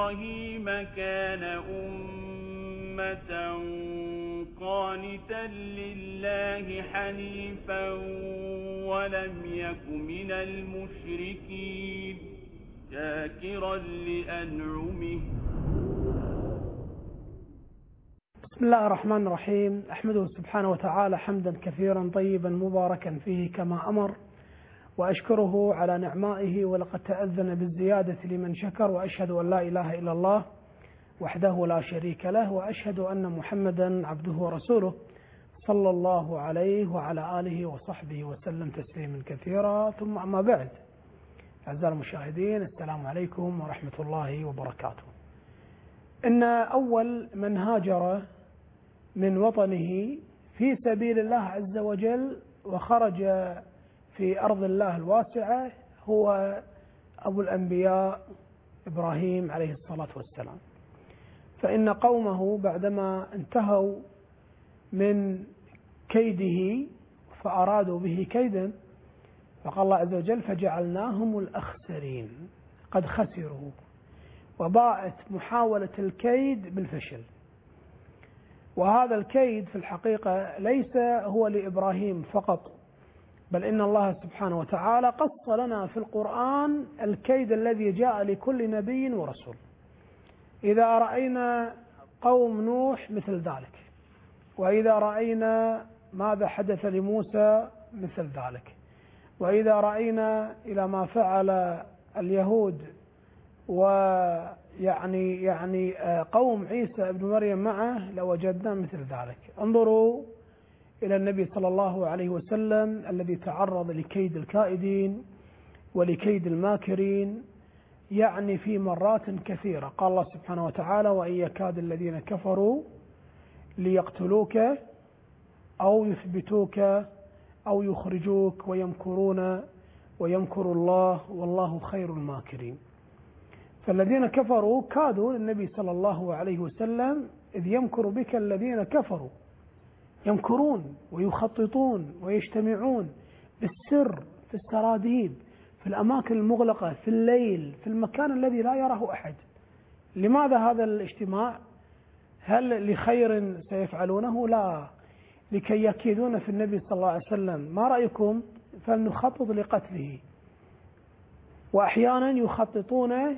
إبراهيم كان أمة قانتا لله حنيفا ولم يك من المشركين شاكرا لأنعمه. بسم الله الرحمن الرحيم. أحمده سبحانه وتعالى حمدا كثيرا طيبا مباركا فيه كما أمر، وأشكره على نعمائه، ولقد تأذن بالزيادة لمن شكر، وأشهد أن لا إله إلا الله وحده لا شريك له، وأشهد أن محمدا عبده ورسوله صلى الله عليه وعلى آله وصحبه وسلم تسليما كثيرا. ثم أما بعد، أعزائي المشاهدين، السلام عليكم ورحمة الله وبركاته. إن أول من هاجر من وطنه في سبيل الله عز وجل وخرج في أرض الله الواسعة هو أبو الأنبياء إبراهيم عليه الصلاة والسلام. فإن قومه بعدما انتهوا من كيده فأرادوا به كيدا، فقال الله عز وجل: فجعلناهم الأخسرين، قد خسروا، وباءت محاولة الكيد بالفشل. وهذا الكيد في الحقيقة ليس هو لإبراهيم فقط، بل إن الله سبحانه وتعالى قص لنا في القرآن الكيد الذي جاء لكل نبي ورسول. إذا رأينا قوم نوح مثل ذلك، وإذا رأينا ماذا حدث لموسى مثل ذلك، وإذا رأينا إلى ما فعل اليهود ويعني قوم عيسى ابن مريم معه لوجدنا مثل ذلك. انظروا إلى النبي صلى الله عليه وسلم الذي تعرض لكيد الكائدين ولكيد الماكرين، يعني في مرات كثيرة. قال الله سبحانه وتعالى: وإن يكاد الذين كفروا ليقتلوك أو يثبتوك أو يخرجوك ويمكرون ويمكر الله والله خير الماكرين. فالذين كفروا كادوا للنبي صلى الله عليه وسلم، إذ يمكر بك الذين كفروا، يمكرون ويخططون ويجتمعون بالسر في السراديب، في الأماكن المغلقة، في الليل، في المكان الذي لا يراه أحد. لماذا هذا الاجتماع؟ هل لخير سيفعلونه؟ لا، لكي يكيدون في النبي صلى الله عليه وسلم. ما رأيكم فلنخطط لقتله؟ وأحيانا يخططون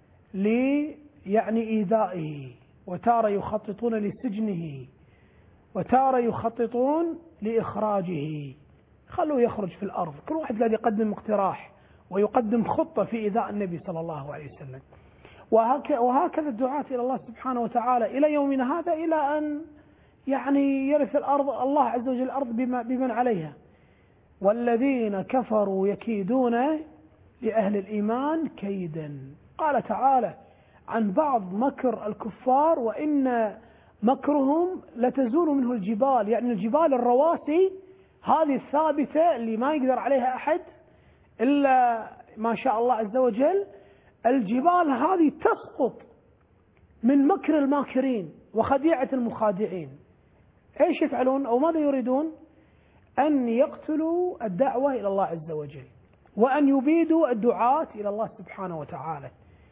إيذائه، وتارة يخططون لسجنه، وتارة يخططون لإخراجه. خلوه يخرج في الأرض، كل واحد الذي يقدم اقتراح ويقدم خطة في إيذاء النبي صلى الله عليه وسلم. وهكذا الدعاة إلى الله سبحانه وتعالى إلى يومنا هذا، إلى أن يرث الأرض الله عز وجل الأرض بمن عليها. والذين كفروا يكيدون لأهل الإيمان كيدا. قال تعالى عن بعض مكر الكفار: وإن مكرهم لتزول منه الجبال، يعني الجبال الرواسي هذه الثابتة اللي ما يقدر عليها أحد إلا ما شاء الله عز وجل، الجبال هذه تسقط من مكر الماكرين وخديعة المخادعين. ايش يفعلون او ماذا يريدون؟ أن يقتلوا الدعوة إلى الله عز وجل، وأن يبيدوا الدعاة إلى الله سبحانه وتعالى.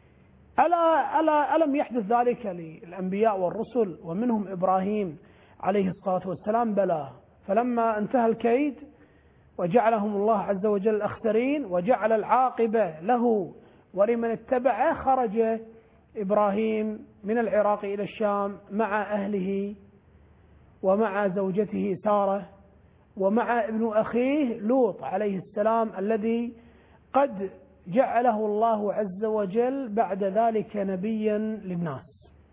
ألم يحدث ذلك للأنبياء والرسل ومنهم إبراهيم عليه الصلاة والسلام؟ بلى. فلما انتهى الكيد وجعلهم الله عز وجل الأخسرين وجعل العاقبة له ولمن اتبعه، خرج إبراهيم من العراق إلى الشام مع أهله ومع زوجته سارة ومع ابن أخيه لوط عليه السلام، الذي قد جعله الله عز وجل بعد ذلك نبيا للناس.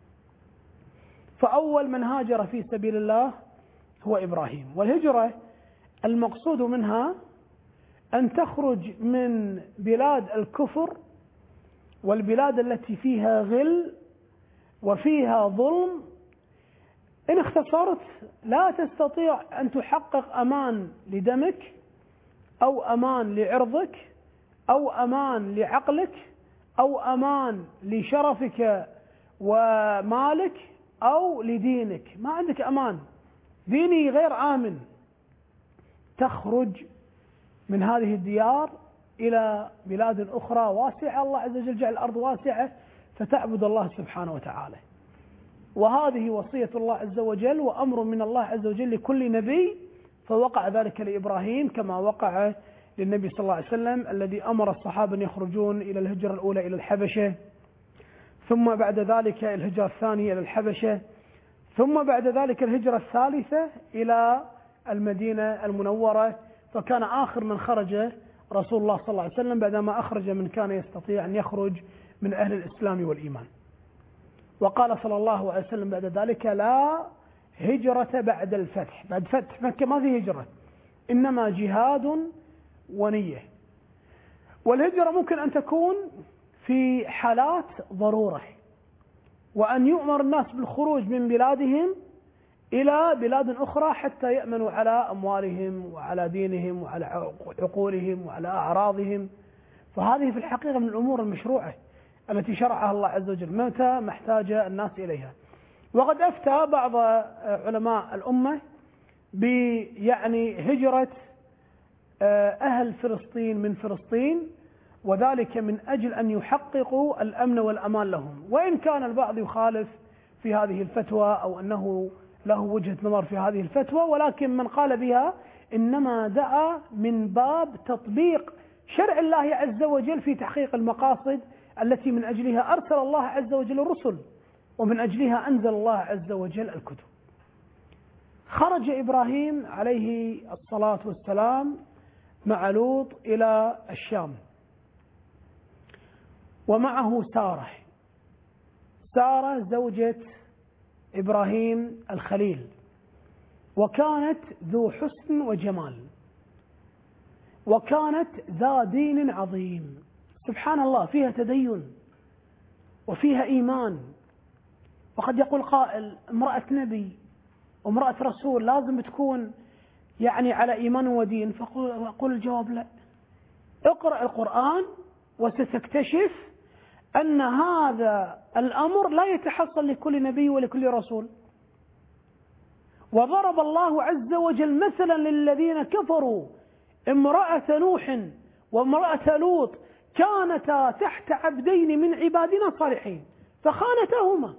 فأول من هاجر في سبيل الله هو إبراهيم. والهجرة المقصود منها أن تخرج من بلاد الكفر والبلاد التي فيها غل وفيها ظلم. إن اختصرت لا تستطيع أن تحقق أمان لدمك أو أمان لعرضك أو أمان لعقلك أو أمان لشرفك ومالك أو لدينك. ما عندك أمان، ديني غير آمن. تخرج من هذه الديار إلى بلاد أخرى واسعة. الله عز وجل جعل الأرض واسعة، فتعبد الله سبحانه وتعالى. وهذه وصية الله عز وجل وأمر من الله عز وجل لكل نبي، فوقع ذلك لإبراهيم كما وقع للنبي صلى الله عليه وسلم الذي أمر الصحابة أن يخرجون إلى الهجرة الأولى إلى الحبشة، ثم بعد ذلك الهجرة الثانية إلى الحبشة، ثم بعد ذلك الهجرة الثالثة إلى المدينة المنورة. فكان آخر من خرج رسول الله صلى الله عليه وسلم بعدما أخرج من كان يستطيع أن يخرج من أهل الإسلام والإيمان. وقال صلى الله عليه وسلم بعد ذلك: لا هجرة بعد الفتح. بعد فتح مكة ما في هجرة، إنما جهاد ونية. والهجرة ممكن أن تكون في حالات ضرورة، وأن يؤمر الناس بالخروج من بلادهم إلى بلاد أخرى حتى يأمنوا على أموالهم وعلى دينهم وعلى عقولهم وعلى أعراضهم. فهذه في الحقيقة من الأمور المشروعة التي شرعها الله عز وجل متى ما احتاج الناس إليها. وقد أفتى بعض علماء الأمة يعني هجرة أهل فلسطين من فلسطين، وذلك من أجل أن يحققوا الأمن والأمان لهم، وإن كان البعض يخالف في هذه الفتوى أو أنه له وجهة نظر في هذه الفتوى، ولكن من قال بها إنما دعا من باب تطبيق شرع الله عز وجل في تحقيق المقاصد التي من أجلها أرسل الله عز وجل الرسل، ومن أجلها أنزل الله عز وجل الكتب. خرج إبراهيم عليه الصلاة والسلام مع لوط إلى الشام، ومعه سارة زوجة إبراهيم الخليل، وكانت ذو حسن وجمال، وكانت ذا دين عظيم. سبحان الله، فيها تدين وفيها إيمان. وقد يقول قائل: امرأة نبي وامرأة رسول لازم تكون يعني على إيمان ودين. فأقول الجواب: لا، اقرأ القرآن وستكتشف أن هذا الأمر لا يتحصل لكل نبي ولكل رسول. وضرب الله عز وجل مثلا للذين كفروا امرأة نوح وامرأة لوط كانتا تحت عبدين من عبادنا صالحين فخانتاهما،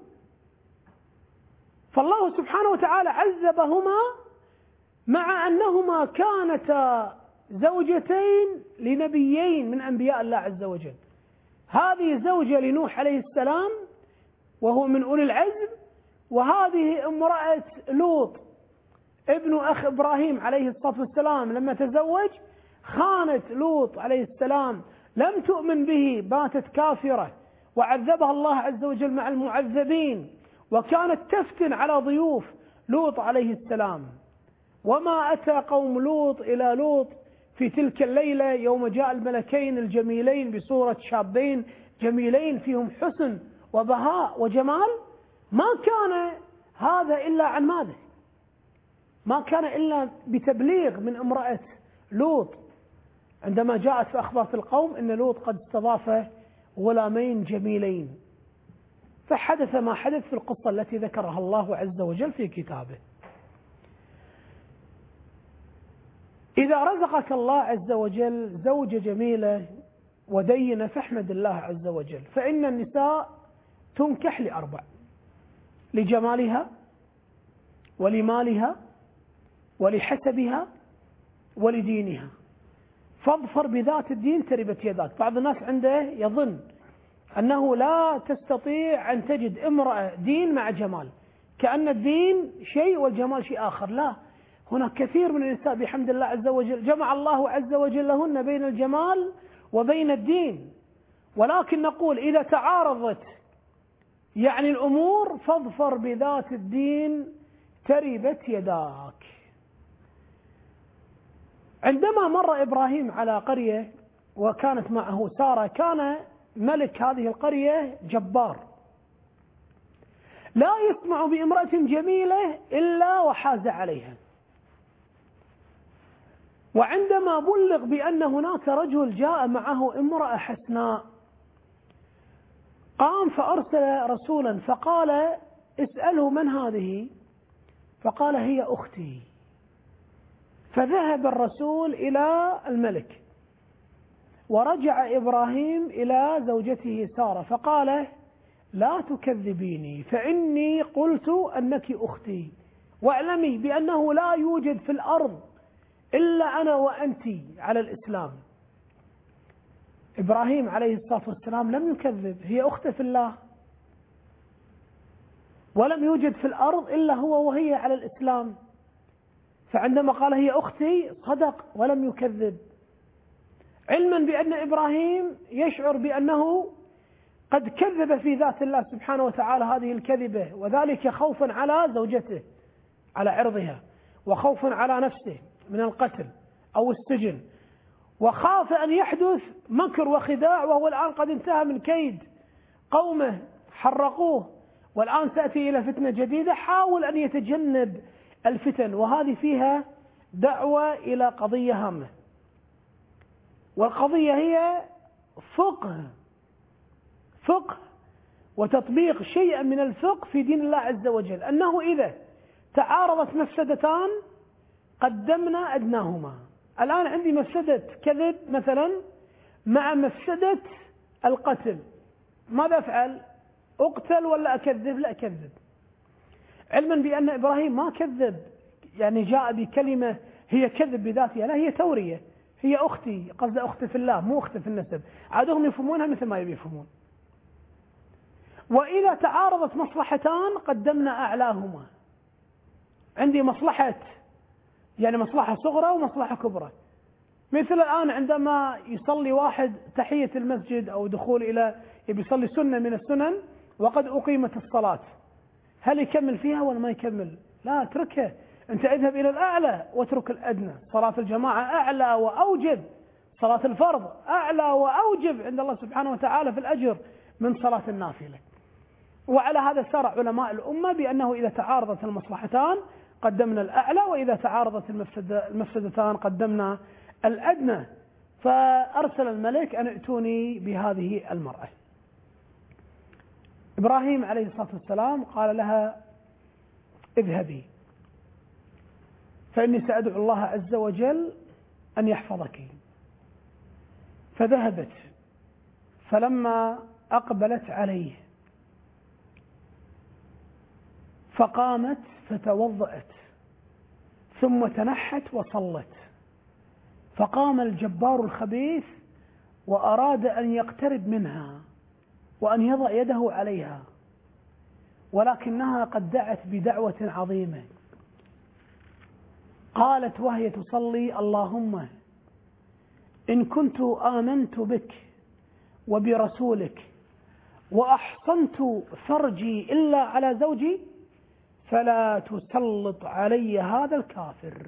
فالله سبحانه وتعالى عذبهما مع أنهما كانتا زوجتين لنبيين من أنبياء الله عز وجل. هذه زوجة لنوح عليه السلام وهو من أولي العزم، وهذه امرأة لوط ابن أخ إبراهيم عليه الصلاة والسلام لما تزوج خانت لوط عليه السلام، لم تؤمن به، باتت كافرة وعذبها الله عز وجل مع المعذبين، وكانت تفتن على ضيوف لوط عليه السلام. وما أتى قوم لوط إلى لوط في تلك الليلة يوم جاء الملكين الجميلين بصورة شابين جميلين فيهم حسن وبهاء وجمال، ما كان هذا إلا عن ماذا؟ ما كان إلا بتبليغ من امرأة لوط عندما جاءت في أخبار القوم إن لوط قد استضاف غلامين جميلين. فحدث ما حدث في القصة التي ذكرها الله عز وجل في كتابه. إذا رزقك الله عز وجل زوجة جميلة ودينة فاحمد الله عز وجل، فإن النساء تنكح لأربع: لجمالها ولمالها ولحسبها ولدينها، فاظفر بذات الدين تربت يداك. بعض الناس عنده يظن أنه لا تستطيع أن تجد امرأة دين مع جمال، كأن الدين شيء والجمال شيء آخر. لا، هناك كثير من النساء بحمد الله عز وجل جمع الله عز وجل لهن بين الجمال وبين الدين، ولكن نقول إذا تعارضت يعني الأمور فاظفر بذات الدين تربت يداك. عندما مر إبراهيم على قرية وكانت معه سارة، كان ملك هذه القرية جبار لا يسمع بامرأة جميلة إلا وحاز عليها. وعندما بلغ بأن هناك رجل جاء معه امرأة حسناء، قام فأرسل رسولا فقال: اسأله من هذه؟ فقال: هي أختي. فذهب الرسول إلى الملك، ورجع إبراهيم إلى زوجته سارة فقال: لا تكذبيني فإني قلت أنك أختي، واعلمي بأنه لا يوجد في الأرض إلا أنا وأنت على الإسلام. إبراهيم عليه الصلاة والسلام لم يكذب، هي أخته في الله، ولم يوجد في الأرض إلا هو وهي على الإسلام، فعندما قال هي أختي صدق ولم يكذب، علما بأن إبراهيم يشعر بأنه قد كذب في ذات الله سبحانه وتعالى هذه الكذبة، وذلك خوفا على زوجته على عرضها، وخوفا على نفسه من القتل أو السجن، وخاف أن يحدث مكر وخداع، وهو الآن قد انتهى من كيد قومه حرقوه، والآن تأتي إلى فتنة جديدة، حاول أن يتجنب الفتن، وهذه فيها دعوة إلى قضية هامة، والقضية هي فقه وتطبيق شيئا من الفقه في دين الله عز وجل، أنه إذا تعارضت مفسدتان قدمنا أدناهما. الآن عندي مفسدة كذب مثلا مع مفسدة القتل، ماذا أفعل؟ أقتل ولا أكذب؟ لا أكذب، علما بأن إبراهيم ما كذب، يعني جاء بكلمة هي كذب بذاتها، لا هي تورية، هي أختي، قصد أختي في الله مو أختي في النسب، عادهم يفهمونها مثل ما يبي يفهمون. وإذا تعارضت مصلحتان قدمنا أعلاهما، عندي مصلحة يعني مصلحة صغرى ومصلحة كبرى، مثل الآن عندما يصلي واحد تحية المسجد أو دخول إلى يبي يصلي سنة من السنن وقد أقيمت الصلاة، هل يكمل فيها ولا ما يكمل؟ لا، اتركها، أنت اذهب إلى الأعلى واترك الأدنى. صلاة الجماعة أعلى وأوجب، صلاة الفرض أعلى وأوجب عند الله سبحانه وتعالى في الأجر من صلاة النافلة. وعلى هذا سار علماء الأمة بأنه إذا تعارضت المصلحتان قدمنا الأعلى، وإذا تعارضت المفسدتان قدمنا الأدنى. فأرسل الملك أن ائتوني بهذه المرأة. إبراهيم عليه الصلاة والسلام قال لها اذهبي فإني سأدعو الله عز وجل أن يحفظك. فذهبت، فلما أقبلت عليه فقامت فتوضأت ثم تنحت وصلت، فقام الجبار الخبيث وأراد أن يقترب منها وأن يضع يده عليها، ولكنها قد دعت بدعوة عظيمة، قالت وهي تصلي اللهم إن كنت آمنت بك وبرسولك وأحصنت فرجي إلا على زوجي فلا تسلط علي هذا الكافر.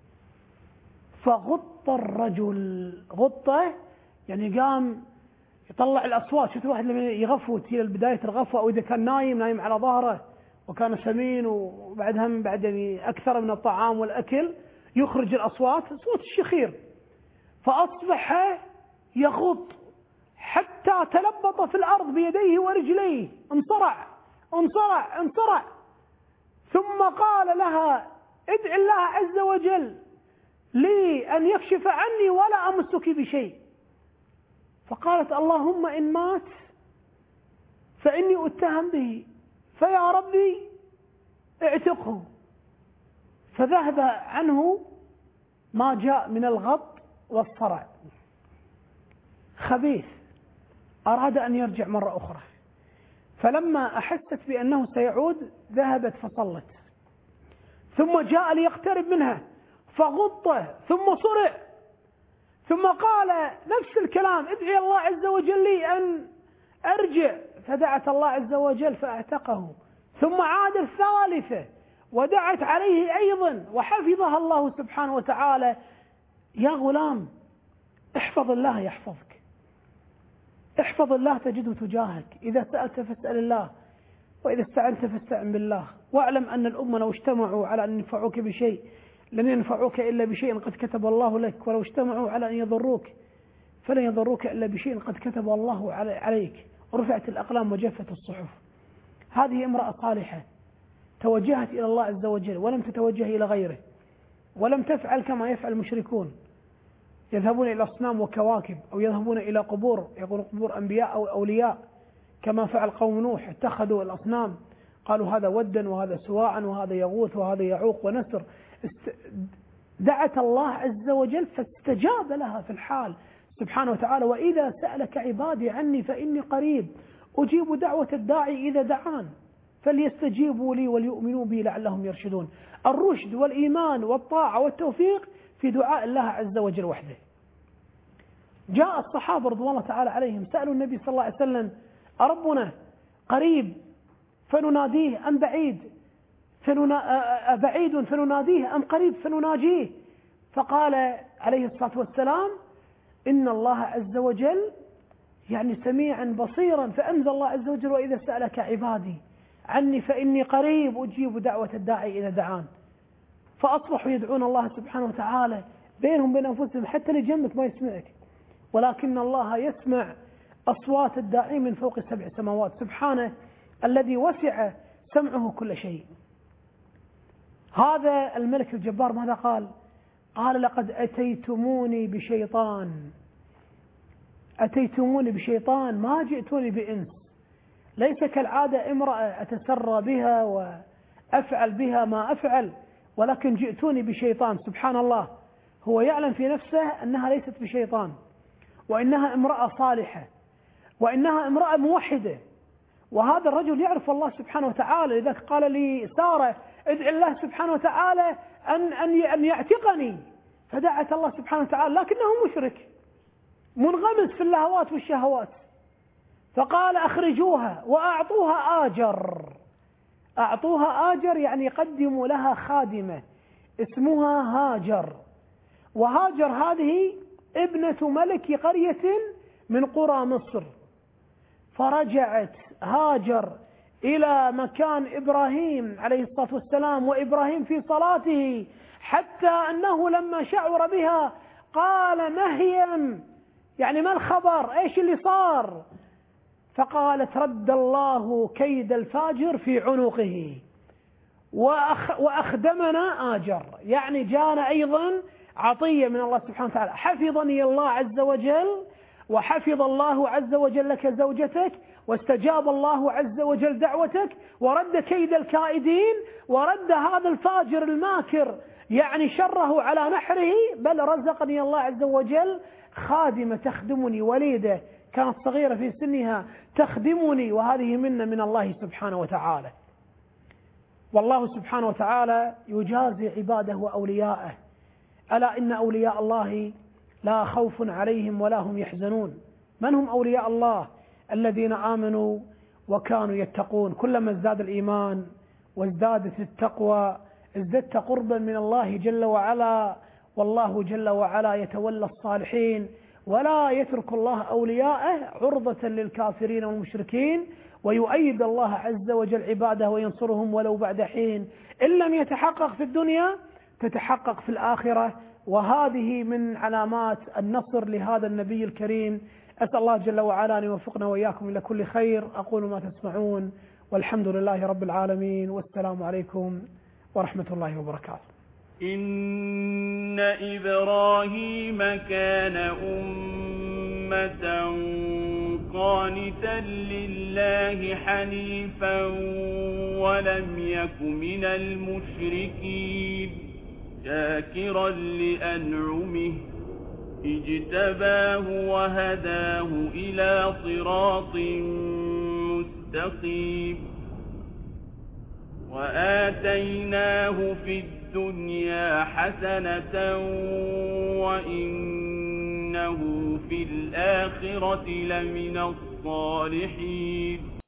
فغط الرجل، غطه يعني قام يطلع الأصوات، شفت واحد لما يغفوت هي بداية الغفوة، أو إذا كان نايم على ظهره وكان سمين وبعدها بعد يعني أكثر من الطعام والأكل يخرج الأصوات، صوت الشخير، فأصبح يغط حتى تلبط في الأرض بيديه ورجليه، انصرع، ثم قال لها ادع الله عز وجل لي أن يكشف عني ولا أمسك بشيء. فقالت اللهم إن مات فإني أتهم به، فيا ربي اعتقه. فذهب عنه ما جاء من الغط والصرع. خبيث أراد أن يرجع مرة أخرى، فلما أحست بأنه سيعود ذهبت فصلت، ثم جاء ليقترب منها فغطه ثم صرع، ثم قال نفس الكلام ادعي الله عز وجل لي أن أرجع، فدعت الله عز وجل فاعتقه، ثم عاد الثالثة ودعت عليه أيضا وحفظها الله سبحانه وتعالى. يا غلام احفظ الله يحفظك، احفظ الله تجده تجاهك، إذا سألت فاسأل الله، وإذا استعنت فاستعن بالله، واعلم أن الأمة لو اجتمعوا على أن ينفعوك بشيء لن ينفعوك إلا بشيء قد كتب الله لك، ولو اجتمعوا على أن يضروك فلن يضروك إلا بشيء قد كتب الله عليك، ورفعت الأقلام وجفت الصحف. هذه امرأة صالحة توجهت إلى الله عز وجل ولم تتوجه إلى غيره، ولم تفعل كما يفعل المشركون، يذهبون إلى أصنام وكواكب، أو يذهبون إلى قبور، يقولون قبور أنبياء أو أولياء، كما فعل قوم نوح، اتخذوا الأصنام، قالوا هذا ودا وهذا سواعا وهذا يغوث وهذا يعوق ونسر. دعت الله عز وجل فاستجاب لها في الحال سبحانه وتعالى: وإذا سألك عبادي عني فإني قريب أجيب دعوة الداعي إذا دعان فليستجيبوا لي وليؤمنوا بي لعلهم يرشدون. الرشد والإيمان والطاعة والتوفيق في دعاء الله عز وجل وحده. جاء الصحابة رضوان الله تعالى عليهم سألوا النبي صلى الله عليه وسلم: أربنا قريب فنناديه أم بعيد بعيد فنناديه أم قريب فنناجيه؟ فقال عليه الصلاة والسلام: إن الله عز وجل يعني سميعا بصيرا. فأنزل الله عز وجل: وإذا سألك عبادي عني فإني قريب أجيب دعوة الداعي إذا دعان. فأصبحوا يدعون الله سبحانه وتعالى بينهم بين أنفسهم، حتى اللي جنبك ما يسمعك، ولكن الله يسمع أصوات الداعين من فوق 7 سماوات، سبحانه الذي وسع سمعه كل شيء. هذا الملك الجبار ماذا قال؟ قال: لقد أتيتموني بشيطان، أتيتموني بشيطان ما جئتوني بإنس، ليس كالعادة امرأة أتسرى بها وأفعل بها ما أفعل، ولكن جئتوني بشيطان. سبحان الله، هو يعلم في نفسه أنها ليست بشيطان، وإنها امرأة صالحة، وإنها امرأة موحدة، وهذا الرجل يعرف الله سبحانه وتعالى. لذلك قال لي سارة: ادعي الله سبحانه وتعالى أن يعتقني، فدعت الله سبحانه وتعالى، لكنه مشرك منغمس في اللهوات والشهوات، فقال: أخرجوها وأعطوها آجر. أعطوها آجر يعني قدموا لها خادمة اسمها هاجر، وهاجر هذه ابنة ملك قرية من قرى مصر. فرجعت هاجر إلى مكان إبراهيم عليه الصلاة والسلام، وإبراهيم في صلاته، حتى أنه لما شعر بها قال: مهيم، يعني ما الخبر؟ إيش اللي صار؟ فقالت: رد الله كيد الفاجر في عنقه وأخدمنا آجر، يعني جانا أيضا عطية من الله سبحانه وتعالى. حفظني الله عز وجل، وحفظ الله عز وجل لك زوجتك، واستجاب الله عز وجل دعوتك، ورد كيد الكائدين، ورد هذا الفاجر الماكر يعني شره على نحره، بل رزقني الله عز وجل خادمة تخدمني، وليدة كانت صغيرة في سنها تخدمني، وهذه منة من الله سبحانه وتعالى. والله سبحانه وتعالى يجازي عباده وأولياءه: ألا إن أولياء الله لا خوف عليهم ولا هم يحزنون. من هم أولياء الله؟ الذين آمنوا وكانوا يتقون. كلما ازداد الإيمان وازدادت التقوى ازددت قربا من الله جل وعلا، والله جل وعلا يتولى الصالحين، ولا يترك الله أولياءه عرضة للكافرين والمشركين، ويؤيد الله عز وجل عباده وينصرهم ولو بعد حين. إن لم يتحقق في الدنيا تتحقق في الآخرة، وهذه من علامات النصر لهذا النبي الكريم. أسأل الله جل وعلا أن يوفقنا وإياكم إلى كل خير. أقول ما تسمعون، والحمد لله رب العالمين، والسلام عليكم ورحمة الله وبركاته. إن إبراهيم كان أمة قانتا لله حنيفا ولم يك من المشركين، شاكرا لأنعمه اجتباه وهداه إلى صراط مستقيم، وآتيناه في الدنيا حسنة وإنه في الآخرة لمن الصالحين.